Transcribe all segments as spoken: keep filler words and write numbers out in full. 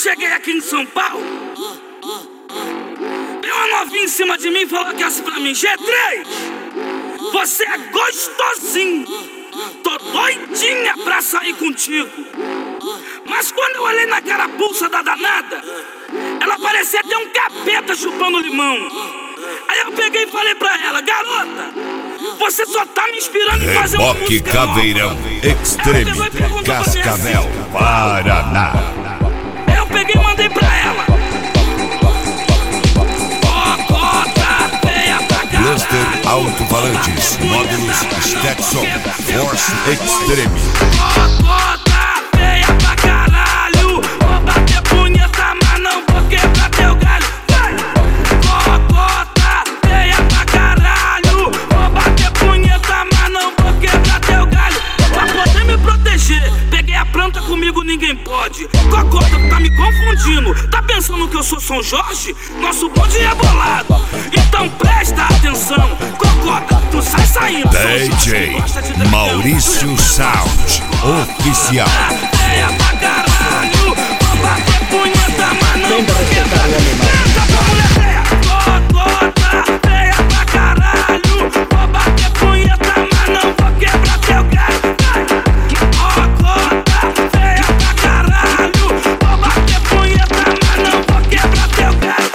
cheguei aqui em São Paulo, veio uma novinha em cima de mim e falou que assim pra mim: G três, você é gostosinho, tô doidinha pra sair contigo. Mas quando eu olhei na carapuça da danada, ela parecia até um capeta chupando limão. Aí eu peguei e falei pra ela: garota, você só tá me inspirando em fazer uma música Caveirão Extreme, Cascavel, Paraná. Eu peguei e mandei pra ela: Cocota feia pra caralho. Cluster Alto-Falantes, módulos Stetson, Force Extreme. Cocota feia pra caralho, vou bater punheta, mas não vou quebrar teu galho. Vai! Cocota feia pra caralho, vou bater punheta, mas não vou quebrar teu galho. Pra poder me proteger, peguei a planta, comigo ninguém pode. Cocota, tu tá me confundindo, tá pensando que eu sou São Jorge? Nosso bonde é bolado, então presta atenção. Cocota, tu sai saindo. D J Maurício Sound Oficial. Feia pra caralho, vou bater punheta, mas não vou quebrar. Tenta pra mulher feia. Cocota feia pra caralho, vou bater punheta, mas não vou quebrar teu galho. Cocota feia pra caralho, vou bater punheta, mas não vou quebrar teu galho.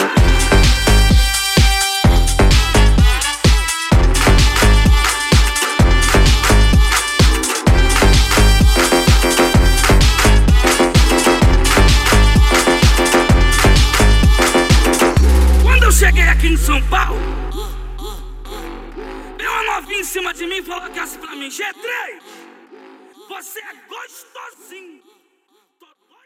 Cheguei aqui em São Paulo, veio uma novinha em cima de mim e falou que assim pra mim: G três, você é gostosinho.